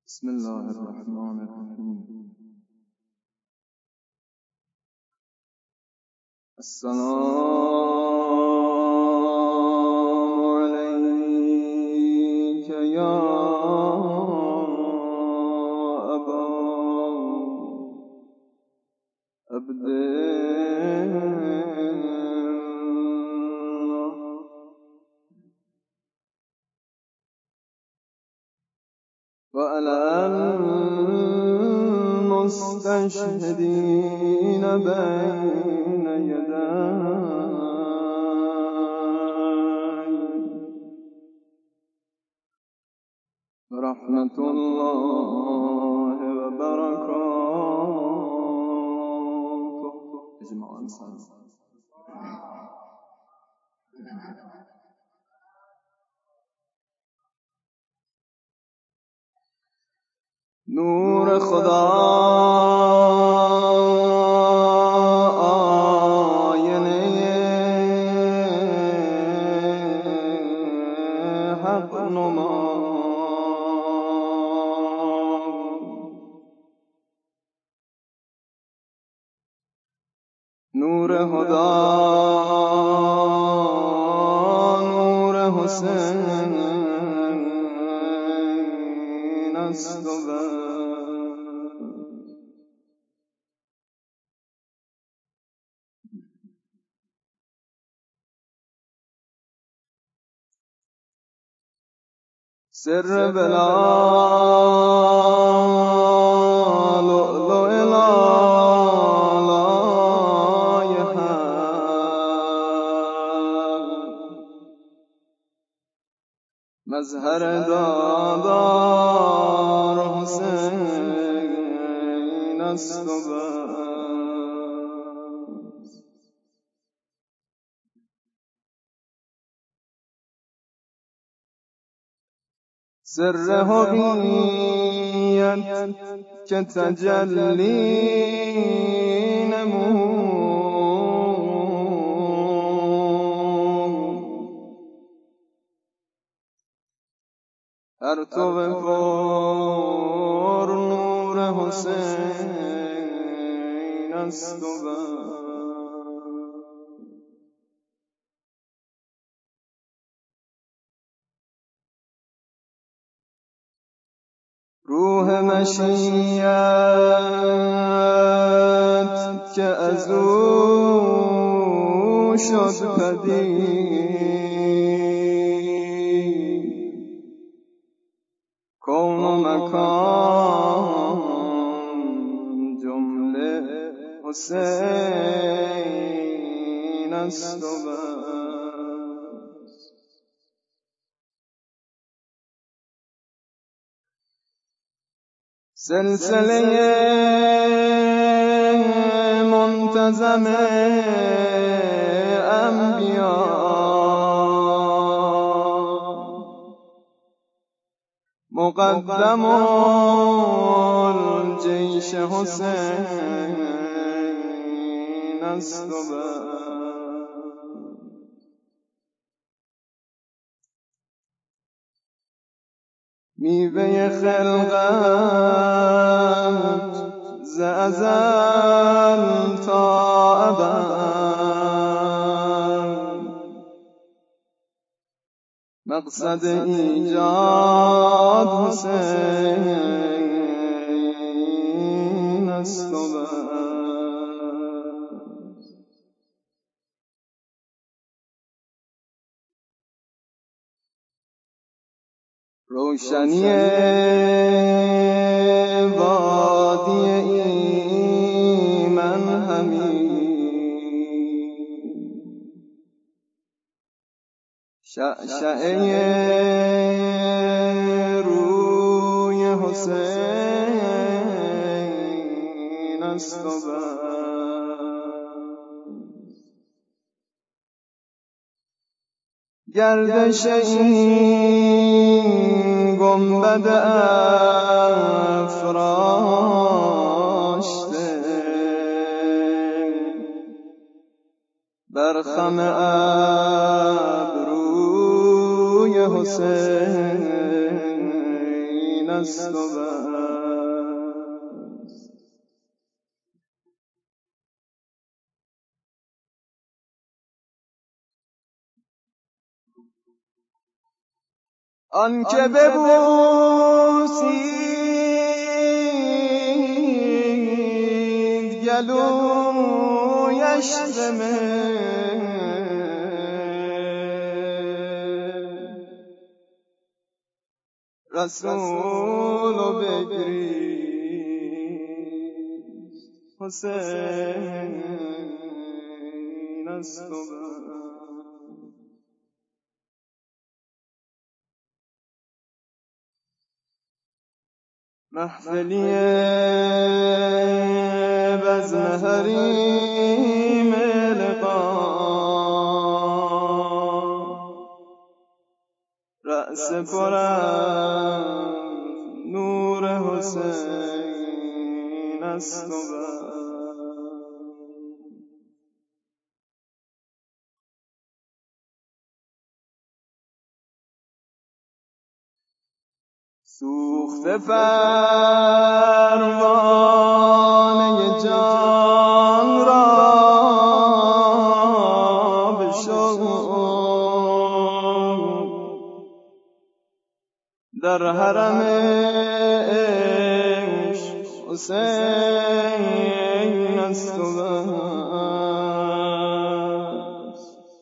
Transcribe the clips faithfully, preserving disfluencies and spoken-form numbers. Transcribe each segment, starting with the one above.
بسم الله الرحمن الرحیم. السلام علیک یا ابا عبدالله وعلى المستشهدين بين يدي رحمة الله وبركاته اجمعا سلام. نور خدا آینه حق نما، نور هدا نور حسین است و سر بلا لؤلؤ لالای حق، مظهر دادار حسین است و سر هویت که تجلی نمود، پرتو پر نور حسین است و روح مشیت که از او شد پدید، کون و مکان جمله حسین است و سلسله منتظم انبیا، مقدم الجیش حسین است و میوه خلقت ز ازل تا ابد، مقصد ایجاد حسین است و روشنی وادی ایمن همین، شعشعه روی حسین است و گردش این گنبد افراشته، بر خم ابروی حسین است و بس. آن که ببوسید گلویش ز رسول و بگریست حسین است و محفلی بزم حریم لقا رأس پرم نور حسین است و سوخته پروانه جان را به شوق در حرم عشق حسین است و بس.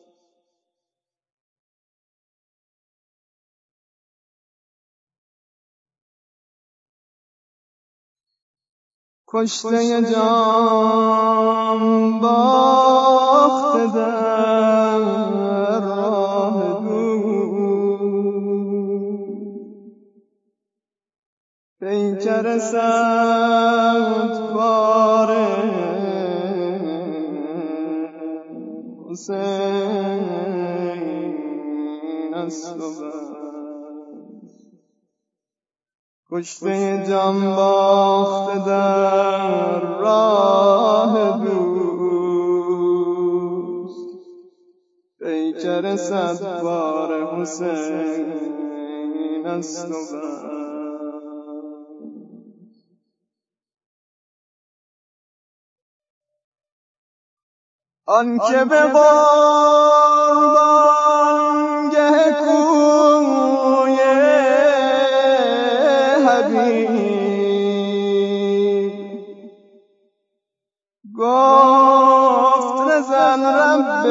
کشته جان باخته در راه دور پیکر صد پاره حسین است و بس. کشته جان باخته در راه دوست پیکر صد بار حسین است و بس. آن که به قربانگه کوی گفت رزن رب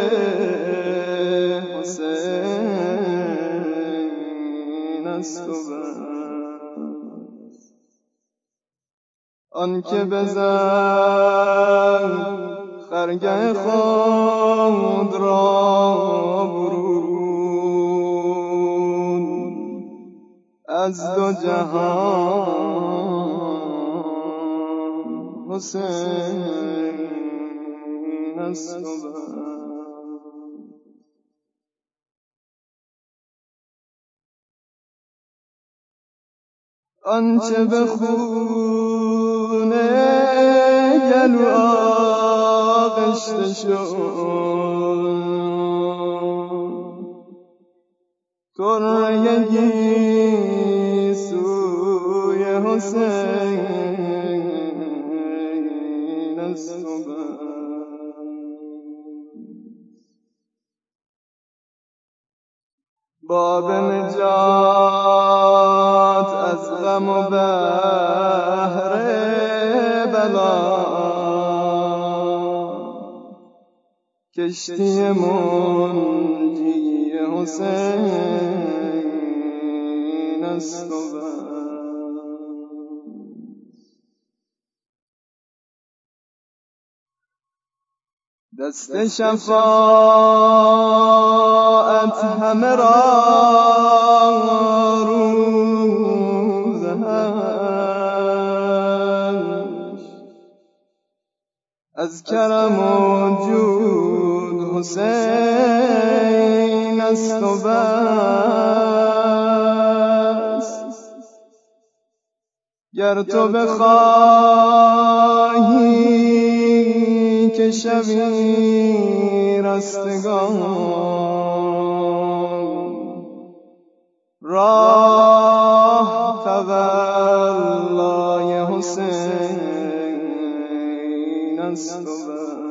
حسین است و بس. آن که بزن خرگه خود را برون از دو جهان حسین است و بس. آنچه به خون گلو آغشته شد طره گیسوی حسین است و بس. باب نجات از غم و بحر بلا کشتی منجی حسین است و بس. دست شفاعت همه را روز هشت از کرم و جود حسین است و بس. گر تو بخواهی که شوی رستگار راه تولای حسین است و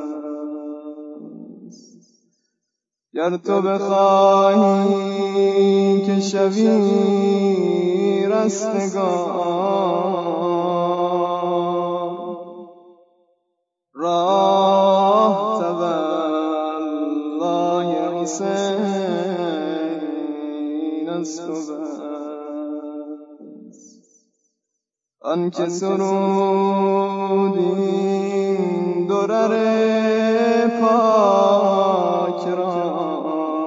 بس. گر تو بخواهی که شوی رستگار، راه تولای حسین است و بس. آن که سرود این درر پاک را،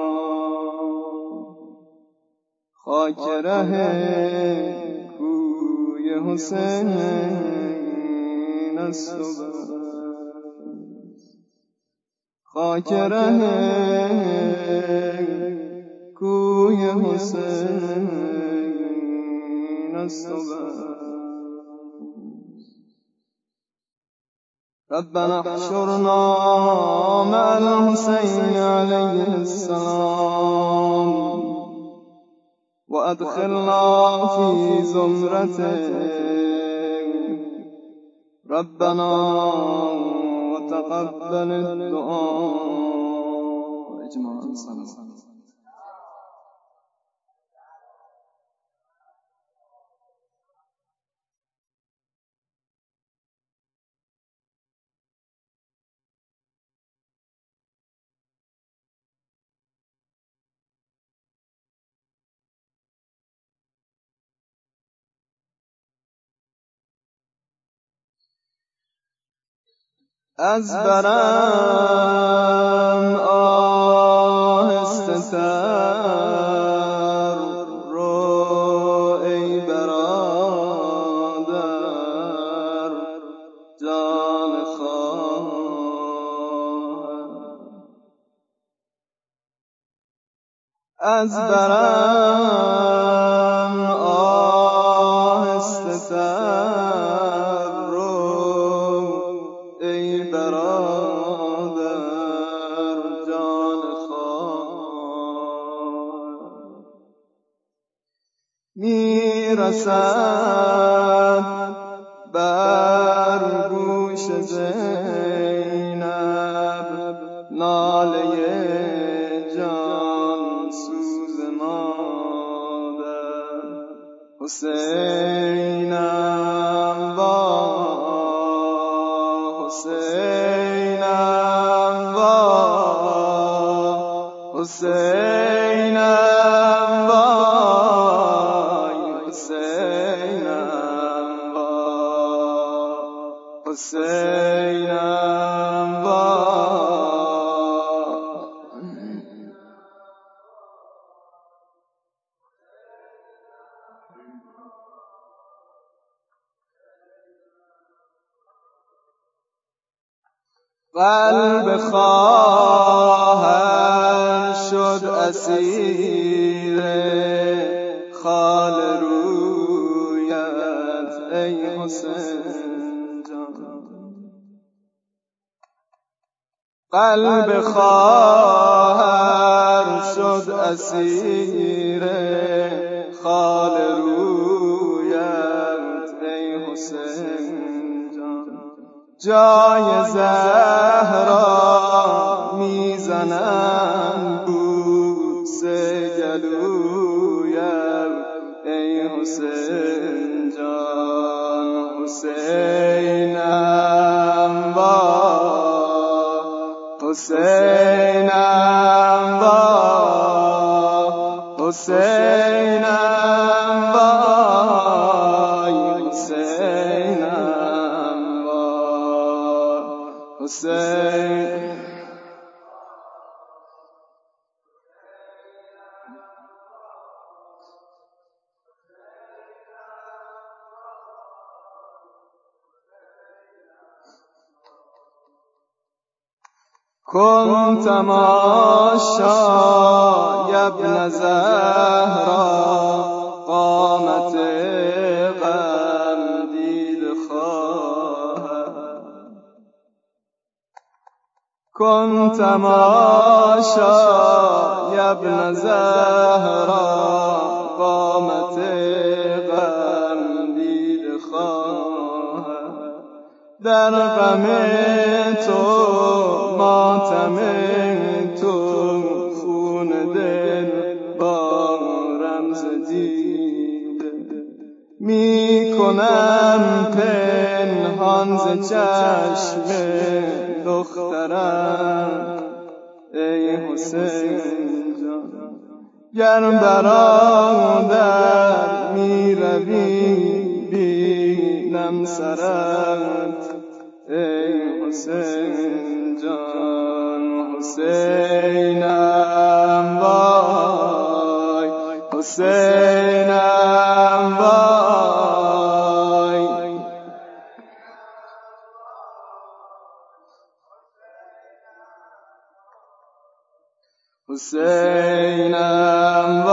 خاک ره کوی حسین است و بس. خاک ره کوی حسین است و بس. ربنا احشرنا مع الحسين عليه السلام وأدخلنا في زمرته. ربنا وتقبل الدعاء. اجماعا سلام. از برم آهسته تر رو ای برادر، جان خواهر. از برم آهسته تر رو ای برادر، جان خواهر. میرسد بر گوش زینب ناله جان سوز مادر. حسینم وا، حسینم وا، حسینم وای، حسینم وا، حسینم وا. قلب خواهر شد اسیر خال رویت ای حسین جان. قلب خواهر شد اسیر خال رویت ای حسین جان. جای زهرا میزنم بوس گلویم ای حسین جان. حسینم وا، حسینم وا، حسینم وای، حسینم وا، حسین. کن تماشا یا ابن زهرا قامت قندیل خواهر. کن تماشا یا ابن زهرا قامت قندیل در غم تو ماتم تو خون دل با رمز دیده می کنم پنهان ز چشم دخترم ای حسین جان گر برادر می روی بینم سرت ای حسین جان حسینم وای حسینم وای حسینم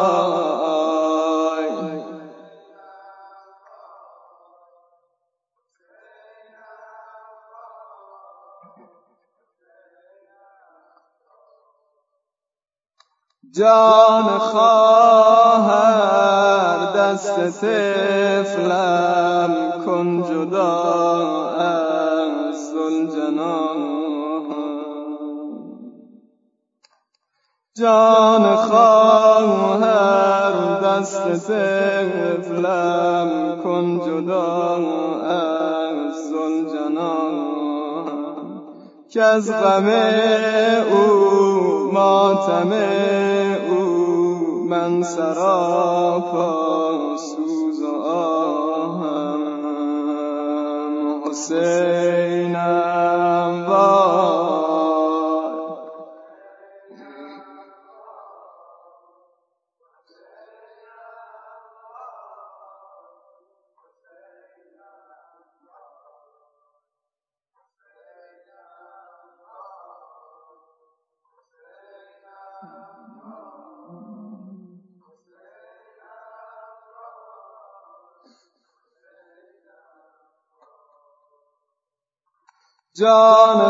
وای جان خواهر دست طفلم کن جدا از ذوالجلال جان خواهر دست طفلم کن جدا از ذوالجلال که از غم او ماتم او من سراپا سوز و آهم حسینم وای جان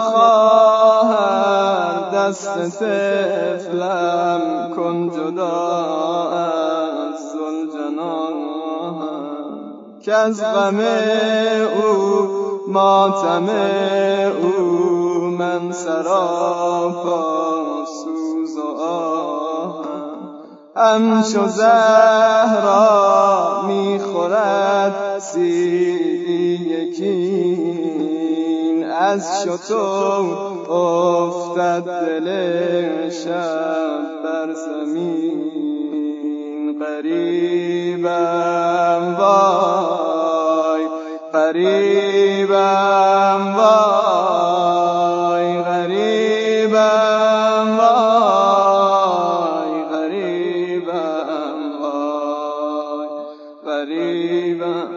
خواهر دست طفلم کن جدا از ذوالجلال که از غم او ماتم او من سراپا سوز و آهم همچو زهرا میخورد سیبی یکی از شتر افتد دل شب بر زمین غریبم وای غریبم وای غریبم وای غریبم وای غریبم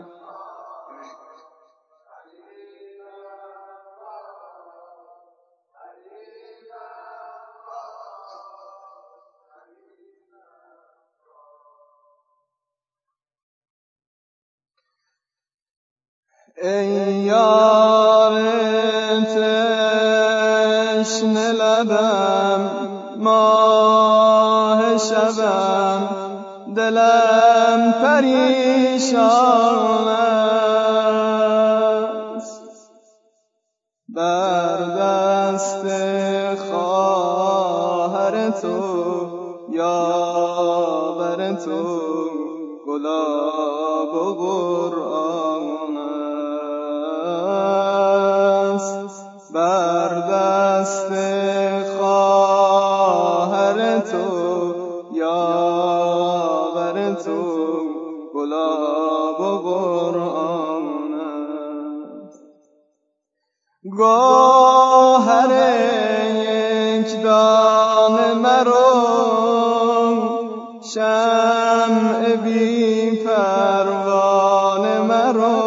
ای یار تشنه لبم ماه شبم دلم پریشان است بر دست خواهر تو یاور تو گلاب و قرآن بر دست خواهر تو یاور تو گلاب و قرآن است گوهر یک دانه مرو شمع بی پروانه مرو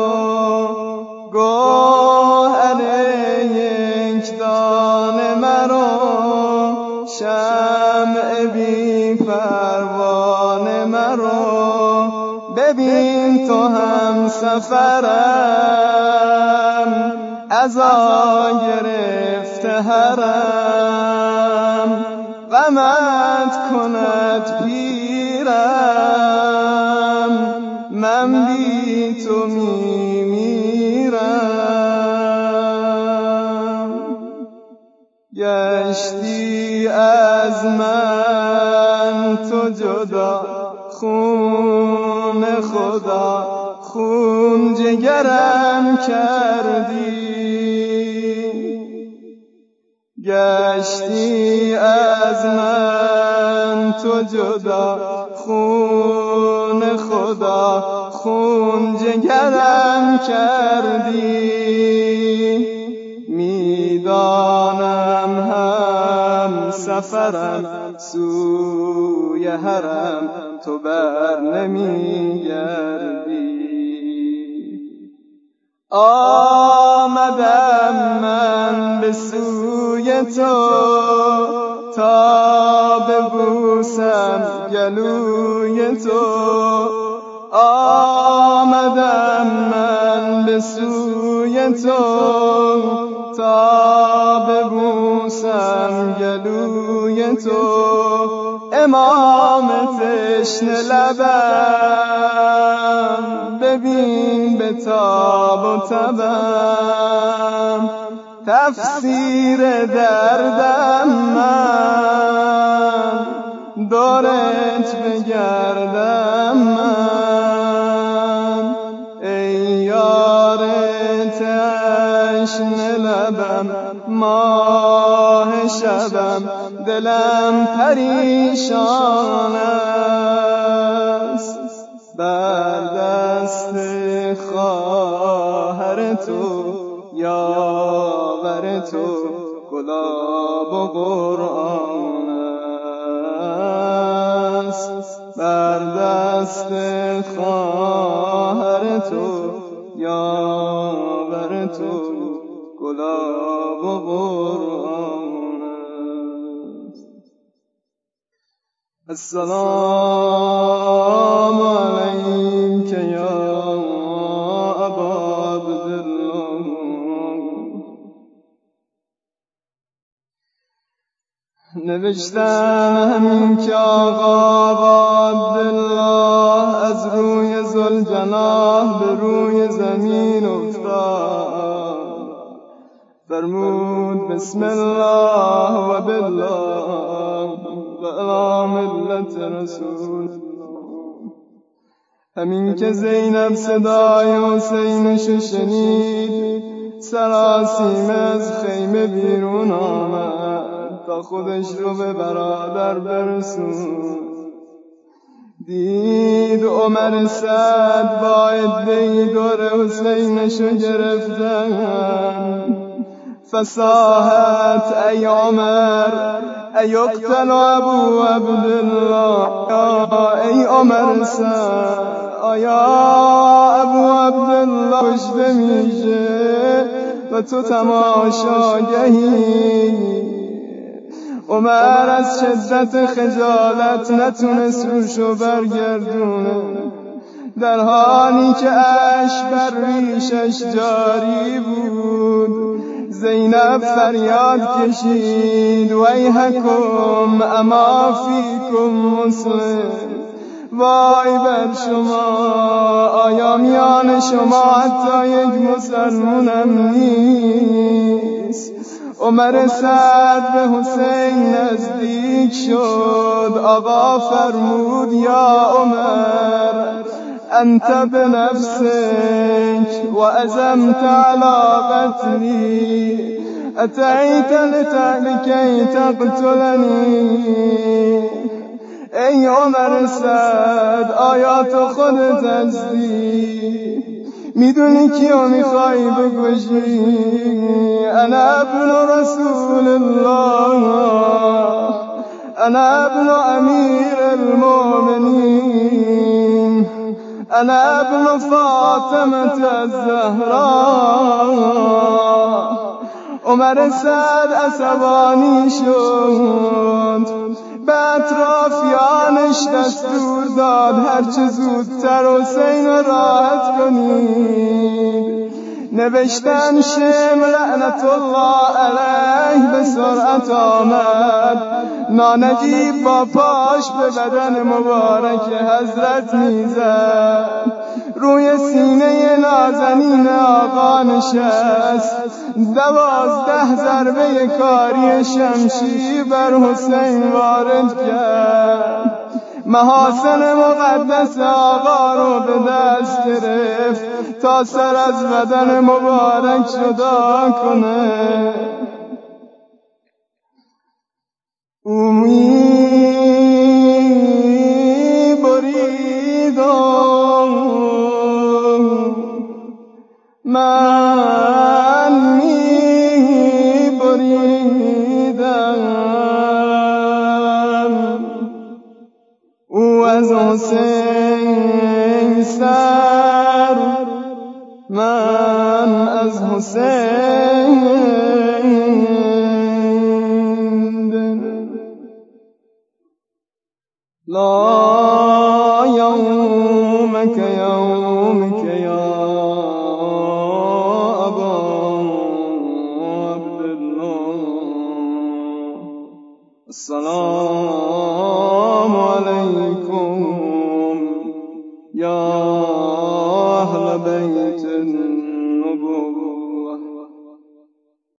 شمع بی پروانه مرو ببین تو هم سفرم عزا گرفته هرم غمت کند پیرم من من بی تو می میرم. گشتی از من تو جدا، خون خدا خون جگرم کردی. گشتی از من تو جدا، خون خدا خون جگرم کردی. میدانم هم سفرم سوی حرم تو بر نمیگردی. آمدم من به سوی تو تا ببوسم گلوی تو. آمدم من به سوی تو تا ببوسم گلوی تو. امام تشنه لبم ببین به تاب و تبم. تفسیر دردم من دورت بگردم من. ای یار تشنه لبم ماه شبم دلم پریشان است. بر دست خواهر تو یاور تو گلاب و قرآن است. بر دست خواهر تو یاور تو گلاب و قرآن است. السلام علیک یا ابا عبدالله. نوشتم همین که آقا عبدالله از روی ذوالجناح به روی زمین افتاد. فرمود بسم الله و بالله و الی ملت رسول. همین که زینب صدای حسینش شنید سراسیمه از خیمه بیرون آمد تا خودش رو به برادر برسون. دید عمر سعد با عده‌ای دور حسینشو گرفتن. فصاحت ای عمر ایقتل ابو عبدالله. ای عمر سعد آیا ابو عبدالله کشته میشه و تو تماشاگهی؟ عمر از شدت خجالت نتونست روشو برگردونه، در حالی که اشک بر ریشش جاری بود. زینب فریاد کشید ویحکم اما فیکم مسلم. وای بر شما، آیا میان شما حتی یک مسلمونم نیست؟ عمر سعد به حسین نزدیک شد. آقا فرمود یا عمر انت بنفسك وعزمت على قتلي اتیت لکی تقتلنی. ای عمر سعد آیا تو خودت هستی؟ میدونی کیو میخوای بکشی؟ انا ابن رسول الله، انا ابن امیر المؤمنین، انا ابن فاطمه الزهراء. عمر سعد عصبانی شد، به اطرافیانش دستور داد هرچه زودتر حسین راحت کنید. نوشتن شم لعنت الله علیه به سرعت آمد. نانجیب با پاش به بدن مبارک حضرت میزد. روی سینه نازنین آقا نشست. دوازده ضربه کاری شمشیر بر حسین وارد کرد. محاسن مقدس آقا رو به دست گرفت تا سر از بدن مبارک جدا کنه. او می برید و من می بریدم. او از حسین سر، من از حسین. لا یومک یومک یا ابا عبدالله. السلام